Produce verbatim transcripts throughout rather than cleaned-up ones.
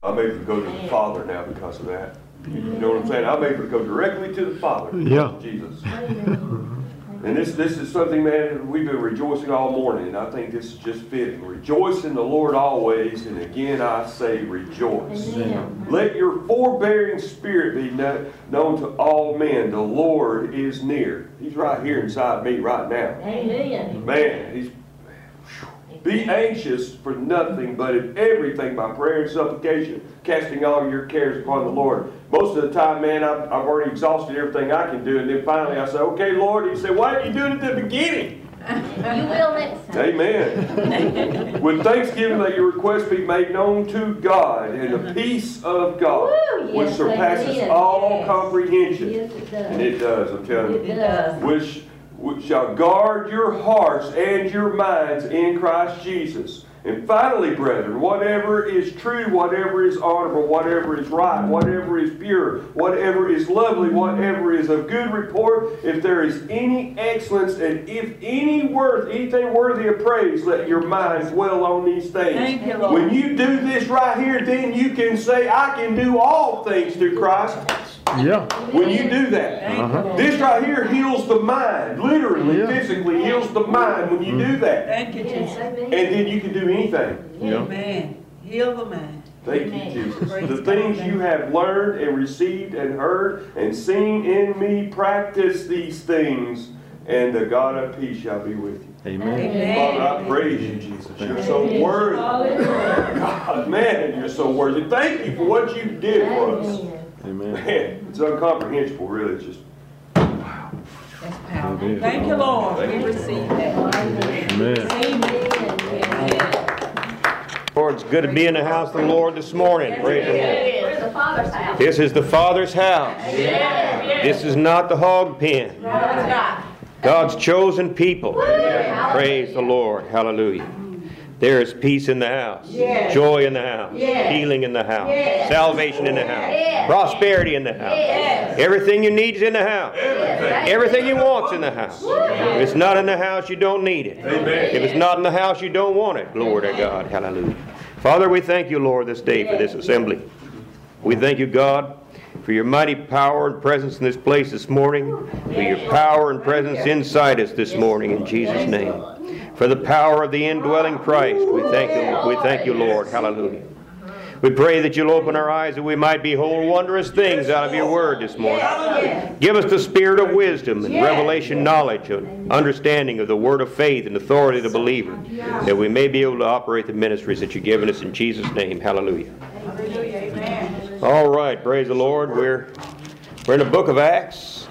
I'm able to go to the Father now because of that. You know what I'm saying? I'm able to go directly to the Father. Yeah. Jesus. And this this is something, man, we've been rejoicing all morning, and I think this is just fitting. Rejoice in the Lord always, and again I say rejoice. Amen. Let your forbearing spirit be known to all men. The Lord is near. He's right here inside me right now. Amen. Man, he's... Be anxious for nothing, but in everything by prayer and supplication, casting all your cares upon the Lord. Most of the time, man, I've, I've already exhausted everything I can do, and then finally I say, okay, Lord. He said, why didn't you do it at the beginning? You will next time. Amen. With thanksgiving, let your requests be made known to God, and the peace of God, Woo, yes, which surpasses amen. all Yes. comprehension. Yes, it does. And it does, I'm telling you. It does. Which, which shall guard your hearts and your minds in Christ Jesus. And finally, brethren, whatever is true, whatever is honorable, whatever is right, whatever is pure, whatever is lovely, whatever is of good report, if there is any excellence and if any worth, anything worthy of praise, let your mind dwell on these things. Thank you, Lord. When you do this right here, then you can say, I can do all things through Christ. Yeah. When you do that. Uh-huh. This right here heals the mind. Literally, Yeah. physically heals the mind when you do that. Thank you, Yes, Jesus. amen. And then you can do anything. Yeah. Amen. Heal the mind. Thank you, Amen. Jesus. Praise The God. things you have learned and received and heard and seen in me, practice these things, and the God of peace shall be with you. Amen. Amen. Father, I praise you, Jesus. You're so worthy. Hallelujah. God, man, you're so worthy. Thank you for what you did for us. Amen. Amen. Man, it's incomprehensible, really. It's just, wow. That's powerful. It is. Thank you, Lord. Thank We you. receive that. Amen. Amen. Lord, it's good to be in the house of the Lord this morning. Praise the Lord. We're in the Father's house. This is the Father's house. This is not the hog pen. No, it's not. God's chosen people. Praise the Lord. Hallelujah. There is peace in the house, Yes. joy in the house, Yes. healing in the house, Yes. salvation in the house, Yes. prosperity in the house. Yes. Everything you need is in the house. Yes. Everything you want's in the house. If it's not in the house, you don't need it. If it's not in the house, you don't want it. Glory to God. Hallelujah. Father, we thank you, Lord, this day for this assembly. We thank you, God, for your mighty power and presence in this place this morning, for your power and presence inside us this morning in Jesus' name. For the power of the indwelling Christ, we thank you, we thank you, Lord. Hallelujah. We pray that you'll open our eyes that we might behold wondrous things out of your word this morning. Give us the spirit of wisdom and revelation knowledge and understanding of the word of faith and authority of the believer, that we may be able to operate the ministries that you've given us in Jesus' name. Hallelujah. All right, praise the Lord. We're, we're in the book of Acts.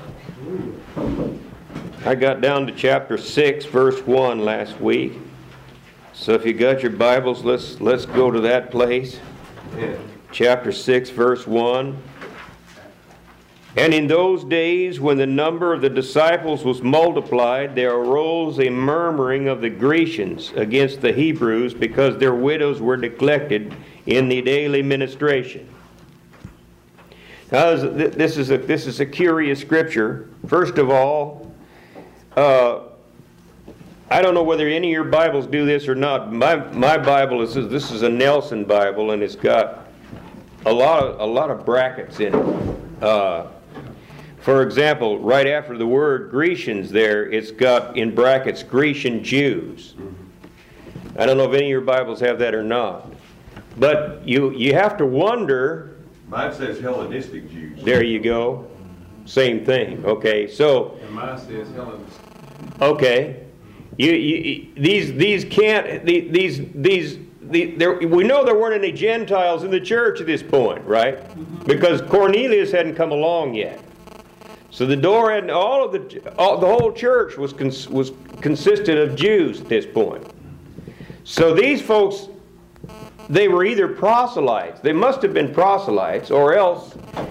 I got down to chapter six, verse one last week. So if you got your Bibles, let's let's go to that place. Chapter six, verse one. And in those days, when the number of the disciples was multiplied, there arose a murmuring of the Grecians against the Hebrews, because their widows were neglected in the daily ministration. Now, this is a this is a curious scripture. First of all, uh, I don't know whether any of your Bibles do this or not. My my Bible is this is a Nelson Bible, and it's got a lot of a lot of brackets in it. Uh, for example, right after the word Grecians, there it's got in brackets Grecian Jews. I don't know if any of your Bibles have that or not, but you you have to wonder. Mine says Hellenistic Jews. There you go. Same thing. Okay, so. And mine says Hellenistic. Okay, you, you these these can't these these the, there, we know there weren't any Gentiles in the church at this point, right? Because Cornelius hadn't come along yet. So the door hadn't. All of the all, the whole church was cons, was consisted of Jews at this point. So these folks, they were either proselytes. They must have been proselytes, or else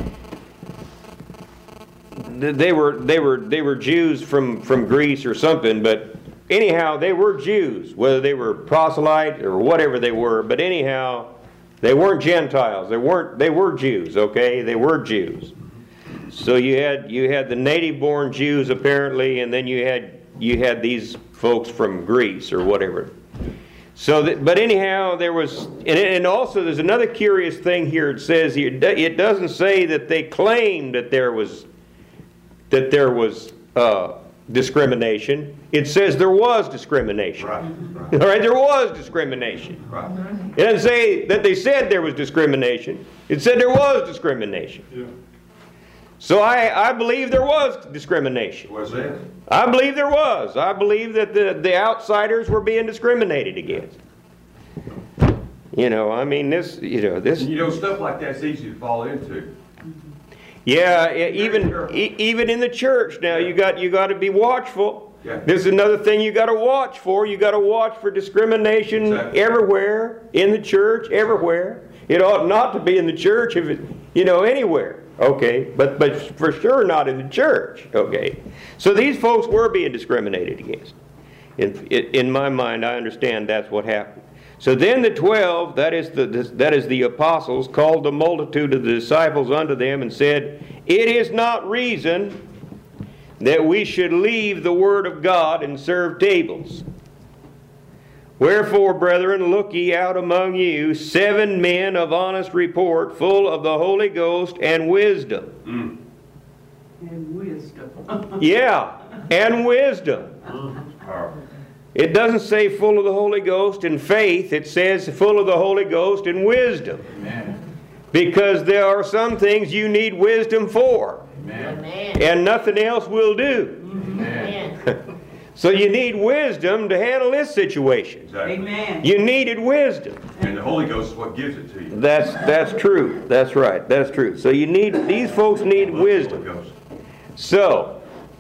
they were they were they were Jews from from Greece or something. But anyhow, they were Jews, whether they were proselytes or whatever they were. But anyhow, they weren't Gentiles. They weren't. They were Jews. Okay, they were Jews. So you had you had the native-born Jews apparently, and then you had you had these folks from Greece or whatever. So, that, but anyhow, there was, and, and also there's another curious thing here. It says here, it doesn't say that they claimed that there was, that there was uh, discrimination. It says there was discrimination. Right, right. All right, there was discrimination. Right. It doesn't say that they said there was discrimination. It said there was discrimination. Yeah. So I, I believe there was discrimination. What's that? I believe there was. I believe that the, the outsiders were being discriminated against. You know, I mean, this, you know, this. You know, stuff like that's easy to fall into. Yeah, e- even careful. e- even in the church now, you got you got to be watchful. Yeah. This is another thing you got to watch for. You got to watch for discrimination Exactly. everywhere in the church, everywhere. It ought not to be in the church if it, you know, anywhere. Okay, but but for sure not in the church. Okay, so these folks were being discriminated against. In in my mind, I understand that's what happened. So then the twelve, that is the that is the apostles, called the multitude of the disciples unto them and said, "It is not reason that we should leave the word of God and serve tables. Wherefore, brethren, look ye out among you seven men of honest report, full of the Holy Ghost and wisdom." Mm. And wisdom. Yeah, and wisdom. All right. It doesn't say full of the Holy Ghost and faith. It says full of the Holy Ghost and wisdom. Amen. Because there are some things you need wisdom for. Amen. Amen. And nothing else will do. Amen. Amen. So you need wisdom to handle this situation. Exactly. Amen. You needed wisdom. And the Holy Ghost is what gives it to you. That's that's true. That's right. That's true. So you need these folks need Holy wisdom. Ghost. So,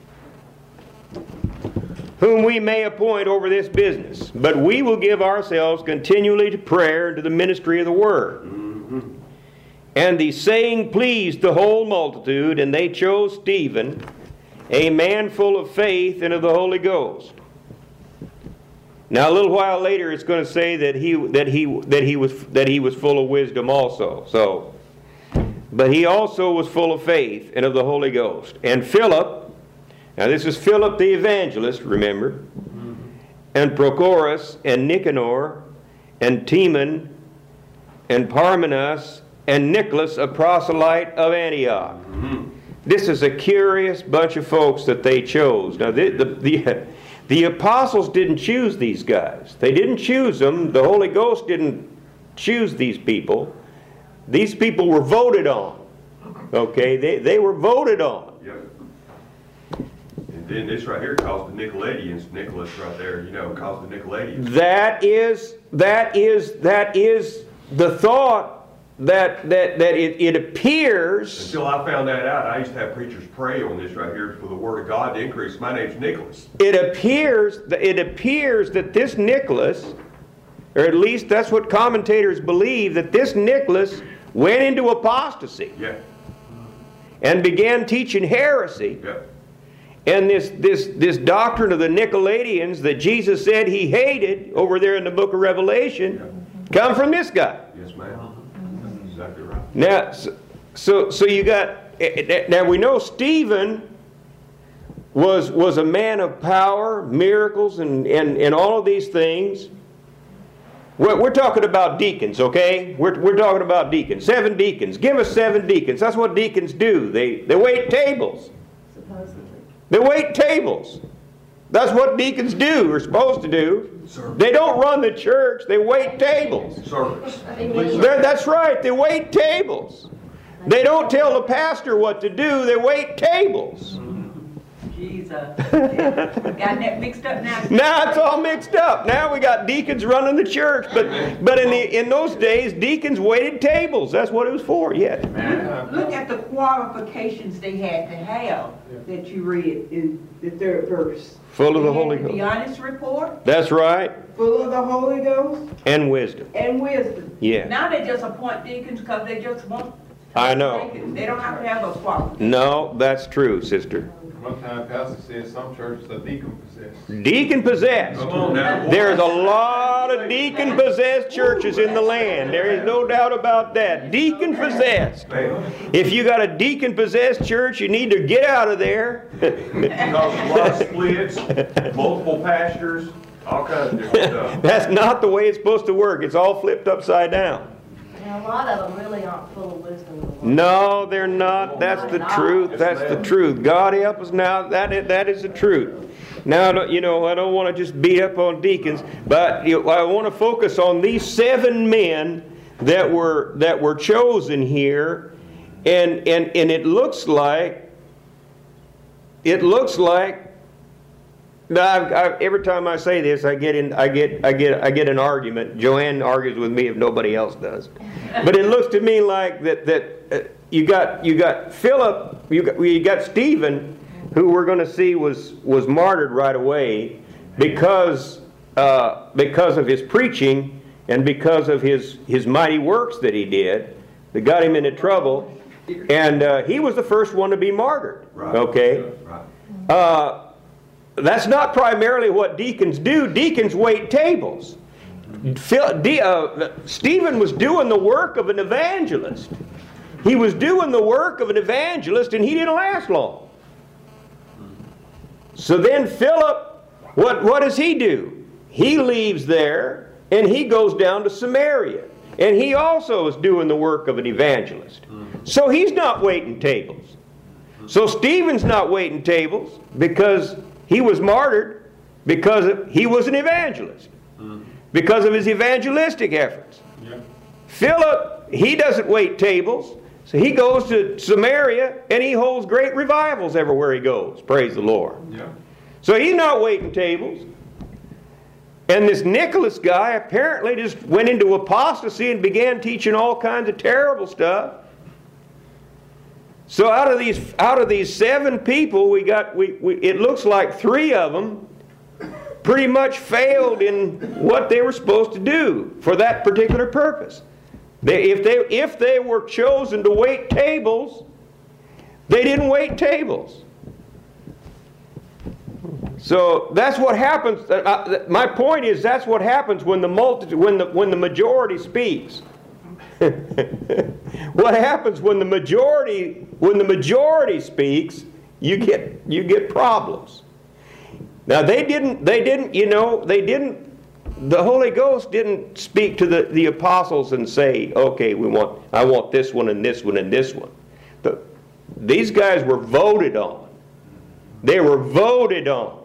whom we may appoint over this business, but we will give ourselves continually to prayer and to the ministry of the word. Mm-hmm. And the saying pleased the whole multitude, and they chose Stephen, a man full of faith and of the Holy Ghost. Now, a little while later, it's going to say that he that he that he was that he was full of wisdom also. So, but he also was full of faith and of the Holy Ghost. And Philip, now this is Philip the evangelist, remember, mm-hmm. and Prochorus and Nicanor and Timon and Parmenas and Nicholas, a proselyte of Antioch. Mm-hmm. This is a curious bunch of folks that they chose. Now, the, the, the, the apostles didn't choose these guys. They didn't choose them. The Holy Ghost didn't choose these people. These people were voted on. Okay? They, they were voted on. Yep. And then this right here calls the Nicolaitans. Nicholas right there, you know, calls the Nicolaitans. That is, that is, that is the thought that that that it, it appears. Until I found that out, I used to have preachers pray on this right here for the Word of God to increase. My name's Nicholas. It appears it appears that this Nicholas, or at least that's what commentators believe, that this Nicholas went into apostasy. Yeah. And began teaching heresy. Yeah. And this this this doctrine of the Nicolaitans that Jesus said he hated over there in the book of Revelation, yeah. come from this guy. Yes, ma'am. Exactly right. Now, so, so so you got, now we know Stephen was was a man of power, miracles, and, and, and all of these things. We're, we're talking about deacons, okay? We're, we're talking about deacons. Seven deacons. Give us seven deacons. That's what deacons do. They, they wait tables. Supposedly. They wait tables. That's what deacons do, or supposed to do. Service. They don't run the church. They wait tables. Service. They're, that's right. They wait tables. They don't tell the pastor what to do. They wait tables. Jesus. Got that mixed up now. Now it's all mixed up. Now we got deacons running the church, but but in the in those days, deacons waited tables. That's what it was for. Yeah. Look at the qualifications they had to have that you read in the third verse. Full of the They had Holy to be Ghost. honest report, That's right. full of the Holy Ghost, And wisdom. and wisdom. Yeah. Now they just appoint deacons because they just want. I know. They don't have to have a qualification. No, that's true, sister. One time, Pastor said some churches are deacon possessed. Deacon possessed. Come on now. There's a lot of deacon possessed churches in the land. There is no doubt about that. Deacon possessed. If you got a deacon possessed church, you need to get out of there. Because a lot of splits, multiple pastors, All kinds of different stuff. That's not the way it's supposed to work. It's all flipped upside down. And a lot of them really aren't full of wisdom. of the Lord. No, they're not. That's the truth. That's the truth. God help us now. That is, that is the truth. Now, I don't- you know, I don't want to just beat up on deacons, but you know, I want to focus on these seven men that were that were chosen here, and and and it looks like it looks like. Now, I've, I've, every time I say this, I get in, I get, I get, I get an argument. Joanne argues with me if nobody else does. But it looks to me like that that uh, you got you got Philip, you got you got Stephen, who we're going to see was was martyred right away because uh, because of his preaching and because of his his mighty works that he did that got him into trouble, and uh, he was the first one to be martyred. Right. Okay. Right. Uh, That's not primarily what deacons do. Deacons wait tables. Phil, de, uh, Stephen was doing the work of an evangelist. He was doing the work of an evangelist, and he didn't last long. So then Philip, what, what does he do? He leaves there, and he goes down to Samaria. And he also is doing the work of an evangelist. So he's not waiting tables. So Stephen's not waiting tables because he was martyred because of, he was an evangelist. Because of his evangelistic efforts. Yeah. Philip, he doesn't wait tables. So he goes to Samaria and he holds great revivals everywhere he goes. Praise the Lord. Yeah. So he's not waiting tables. And this Nicholas guy apparently just went into apostasy and began teaching all kinds of terrible stuff. So out of these out of these seven people, we got we, we it looks like three of them pretty much failed in what they were supposed to do for that particular purpose. They, if they if they were chosen to wait tables, they didn't wait tables. So that's what happens. Uh, my point is that's what happens when the multitude, when the when the majority speaks. What happens when the majority when the majority speaks? You get you get problems. Now they didn't they didn't you know they didn't the Holy Ghost didn't speak to the, the apostles and say, okay, we want I want this one and this one and this one. The, these guys were voted on. They were voted on.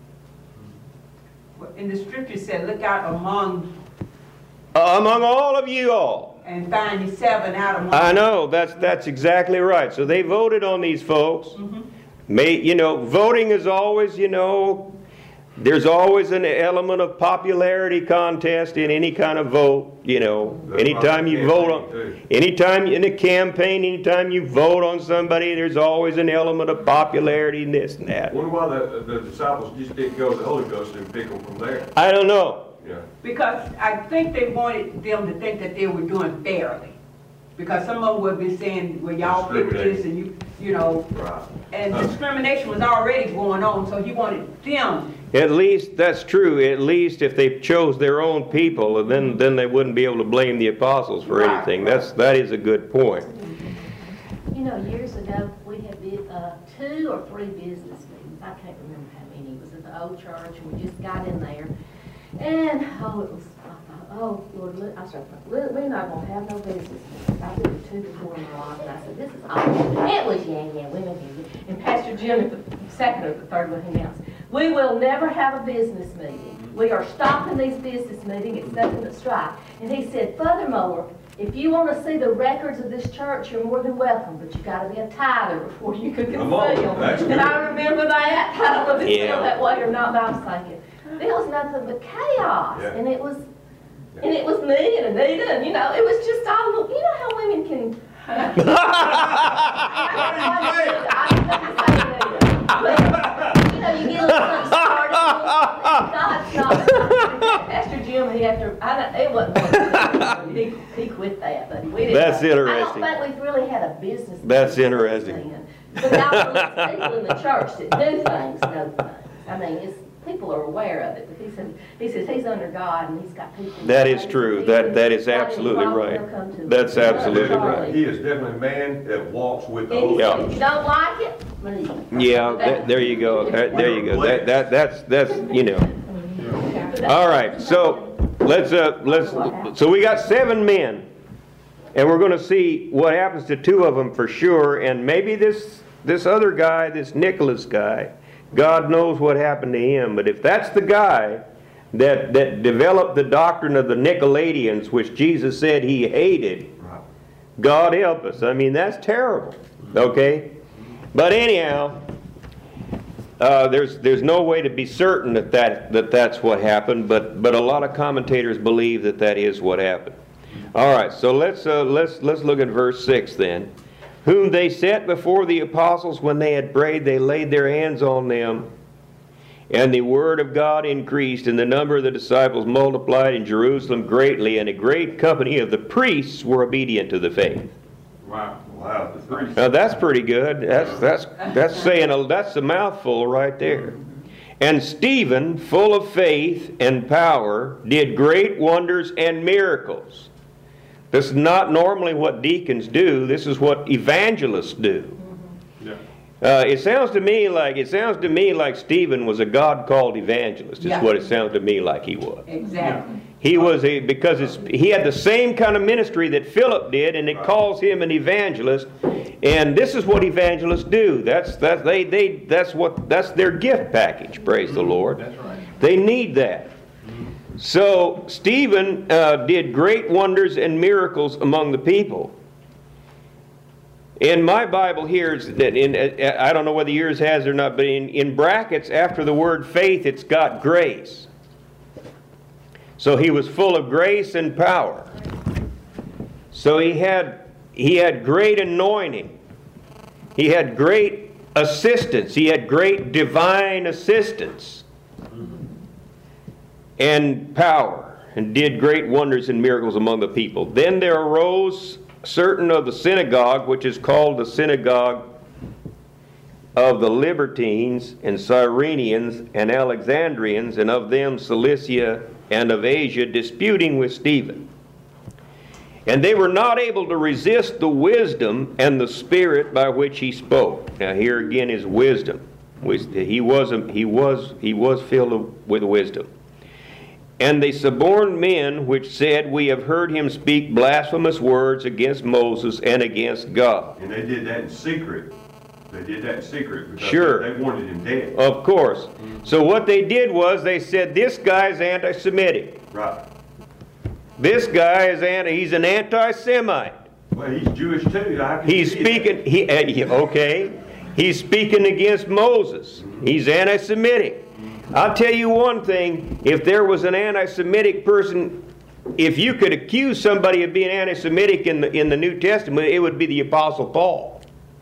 And the scripture said, look out among Uh, among all of you all. and find the seven out among. I know, that's that's exactly right. So they voted on these folks. Mm-hmm. May, you know, voting is always, you know, there's always an element of popularity contest in any kind of vote, you know. That's Anytime right, you vote on, too. anytime in a campaign, anytime you vote on somebody, there's always an element of popularity in this and that. Wonder why the, the disciples just didn't go to the Holy Ghost and pick them from there. I don't know. Yeah. Because I think they wanted them to think that they were doing fairly. Because some of them would be saying, well, y'all pick this and you, you know, Right. and Uh. discrimination was already going on, so he wanted them. At least, that's true, at least if they chose their own people, then, then they wouldn't be able to blame the apostles for Right. anything. That's, that is a good point. You know, years ago, we had been, uh, two or three business meetings. I can't remember how many. It was at the old church, and we just got in there. And, oh, it was, I thought, oh, Lord, look, I started thinking, we're, we're not going to have no business meetings. I did it two before in my life, and I said, this is awful. It was, yeah, yeah, women do it. And Pastor Jim, at the second or the third one, he announced, we will never have a business meeting. We are stopping these business meetings, it's nothing but strife. And he said, furthermore, if you want to see the records of this church, you're more than welcome, but you've got to be a tither before you can see Come on, them. that's And good. I remember that. I don't know if it's Yeah. still that way or not, but I was thinking, it was nothing but chaos. Yeah. And it was, and it was me and Anita, and you know, it was just all, you know how women can. I didn't say Anita, but, you know, you get a little something started, and God's not. Pastor Jim, he after, I don't, it wasn't, he, he quit that, but we didn't. That's interesting. I don't think we've really had a business. That's meeting interesting. then. But now there's people in the church that do things, know things. I mean, it's, people are aware of it, but he said, he says he's under God and he's got people. That is true. That- that is absolutely right. That's absolutely right. He is definitely a man that walks with the And he Holy said, Yeah. if you don't like it, leave. Yeah, that, there you go. There there you go. That, that, that's, that's, you know. All right, so let's, uh, let's, so we got seven men. And we're going to see what happens to two of them for sure. And maybe this, this other guy, this Nicholas guy, God knows what happened to him. But if that's the guy that, that developed the doctrine of the Nicolaitans, which Jesus said he hated, God help us. I mean, that's terrible. Okay? But anyhow, uh, there's, there's no way to be certain that, that, that that's what happened. But, but a lot of commentators believe that that is what happened. All right, so let's, uh, let's, let's look at verse six then. Whom they set before the apostles when they had prayed, they laid their hands on them. And the word of God increased, and the number of the disciples multiplied in Jerusalem greatly, and a great company of the priests were obedient to the faith. Wow. Wow, the priest. Now that's pretty good. That's, that's, that's saying, a, that's a mouthful right there. And Stephen, full of faith and power, did great wonders and miracles. This is not normally what deacons do. This is what evangelists do. Yeah. Uh, it sounds to me like it sounds to me like Stephen was a God-called evangelist. Is Yeah. what it sounds to me like he was. Exactly. He was a because it's, he had the same kind of ministry that Philip did, and it calls him an evangelist. And this is what evangelists do. That's that's they they that's what that's their gift package. Praise the Lord. That's right. They need that. So Stephen uh, did great wonders and miracles among the people. In my Bible here, it's that in, I don't know whether yours has or not, but in, in brackets after the word faith, it's got grace. So he was full of grace and power. So he had, he had great anointing. He had great assistance. He had great divine assistance and power, and did great wonders and miracles among the people. Then there arose certain of the synagogue, which is called the synagogue of the Libertines and Cyrenians and Alexandrians, and of them Cilicia and of Asia, disputing with Stephen. And they were not able to resist the wisdom and the spirit by which he spoke. Now here again is wisdom. He was, he was, he was filled with wisdom. And they suborned men which said, we have heard him speak blasphemous words against Moses and against God. And they did that in secret. They did that in secret because Sure. they wanted him dead. Of course. So what they did was they said, this guy's anti-Semitic. Right. This guy is anti, he's an anti-Semite. Well, he's Jewish too. I can He's see that. speaking, he, uh, he- okay, he's speaking against Moses. He's anti-Semitic. I'll tell you one thing, if there was an anti-Semitic person, if you could accuse somebody of being anti-Semitic in the, in the New Testament, it would be the Apostle Paul.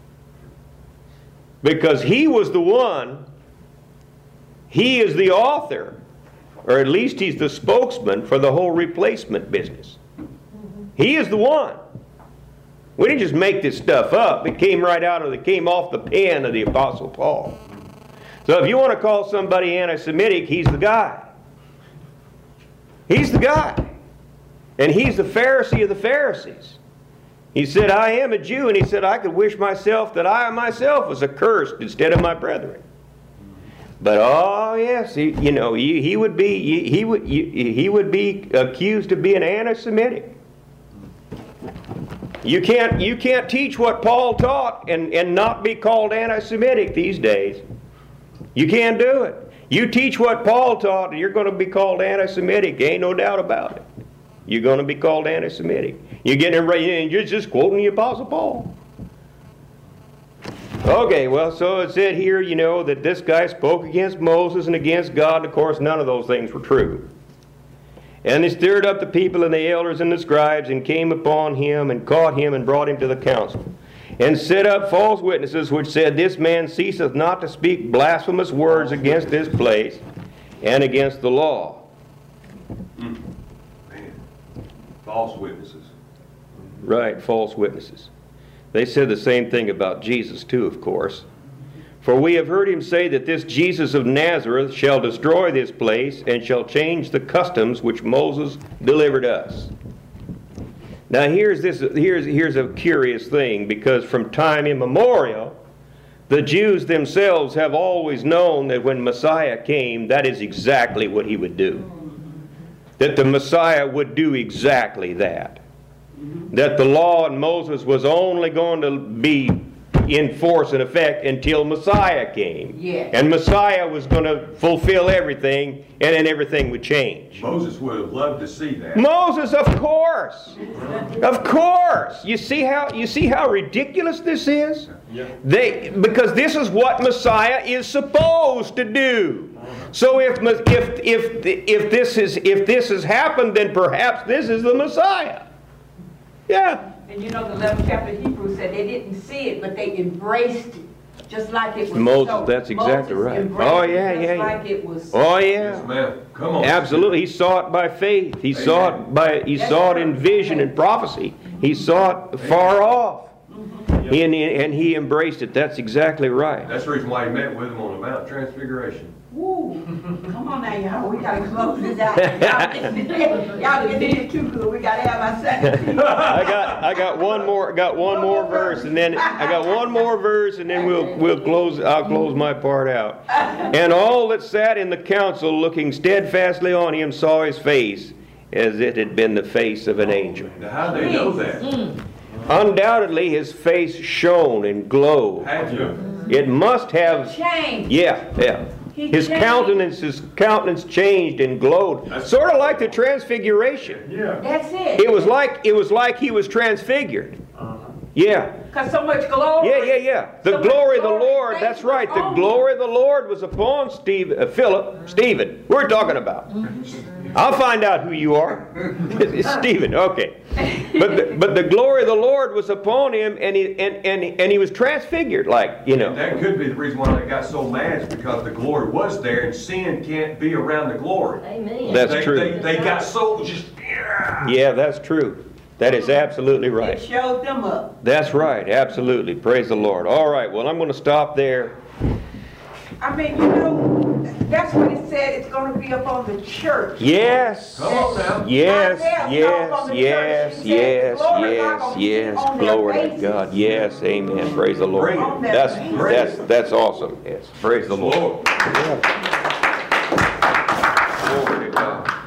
Because he was the one, he is the author, or at least he's the spokesman for the whole replacement business. He is the one. We didn't just make this stuff up. It came right out of, it came off the pen of the Apostle Paul. So if you want to call somebody anti-Semitic, he's the guy. He's the guy. And he's the Pharisee of the Pharisees. He said, I am a Jew, and he said, I could wish myself that I myself was accursed instead of my brethren. But oh yes, he, you know, he, he would be he, he would he, he would be accused of being anti-Semitic. You can't you can't teach what Paul taught and, and not be called anti-Semitic these days. You can't do it. You teach what Paul taught, and you're going to be called anti-Semitic. Ain't no doubt about it. You're going to be called anti-Semitic. You're getting ready, and you're just quoting the Apostle Paul. Okay, well, so it said here, you know, that this guy spoke against Moses and against God, and of course none of those things were true. And they stirred up the people and the elders and the scribes, and came upon him and caught him and brought him to the council. And set up false witnesses, which said, this man ceaseth not to speak blasphemous words against this place and against the law. Man. False witnesses. Right, false witnesses. They said the same thing about Jesus too, of course. For we have heard him say that this Jesus of Nazareth shall destroy this place and shall change the customs which Moses delivered us. Now here's this here's here's a curious thing, because from time immemorial the Jews themselves have always known that when Messiah came, that is exactly what he would do. that the Messiah would do exactly that. That the law in Moses was only going to be in force and effect until Messiah came. Yes. And Messiah was going to fulfill everything, and then everything would change. Moses would have loved to see that. Moses, of course. Of course. You see how you see how ridiculous this is? Yeah. They because this is what Messiah is supposed to do. So if if if if this is if this has happened, then perhaps this is the Messiah. Yeah. And you know, the eleventh chapter of Hebrews said they didn't see it, but they embraced it, just like it was Moses, so. that's exactly Moses right. embraced Oh, it yeah, just yeah, yeah. like it was. Oh Yes, yeah. ma'am. Come on. Absolutely. He saw it by faith. He saw it by he saw it in vision and prophecy. He saw it far off. He, and, he, and he embraced it. That's exactly right. That's the reason why he met with him on the Mount Transfiguration. Woo. Come on now, y'all. We gotta close this out. Y'all get y'all get this too good. We gotta have our second. I got I got one more got one more verse and then I got one more verse and then we'll we'll close I'll close my part out. And all that sat in the council looking steadfastly on him saw his face as it had been the face of an angel. Now, how do they know that? Undoubtedly his face shone and glowed. Had to. It must have Change. yeah, yeah. He His changed. countenance his countenance changed and glowed. That's- Sort of like the transfiguration. Yeah. That's it. It was like it was like he was transfigured. Yeah. Cause so much glory. Yeah, yeah, yeah. The So much glory of the glory, Lord, faith that's was right. The on glory of the Lord was upon Steve, uh, Philip, Stephen. We're talking about. I'll find out who you are. It's Stephen, okay. But the, but the glory of the Lord was upon him, and he and, and, and he was transfigured, like, you know. That could be the reason why they got so mad, is because the glory was there and sin can't be around the glory. Amen. That's they, true. They, they got so just, yeah. Yeah, that's true. That is absolutely It right. showed them up. That's right, absolutely. Praise the Lord. All right, well, I'm going to stop there. I mean, you know, that's what it said. It's gonna be up on the church. Yes. Come on now. Yes, Not there, yes, no, on the yes, church. He said, yes, "Glory yes, not gonna be yes. on their Glory to faces." God. Yes, amen. Praise the Lord. Bring it. On their That's faces. that's that's awesome. Yes. Praise the Lord. Lord. Glory to God.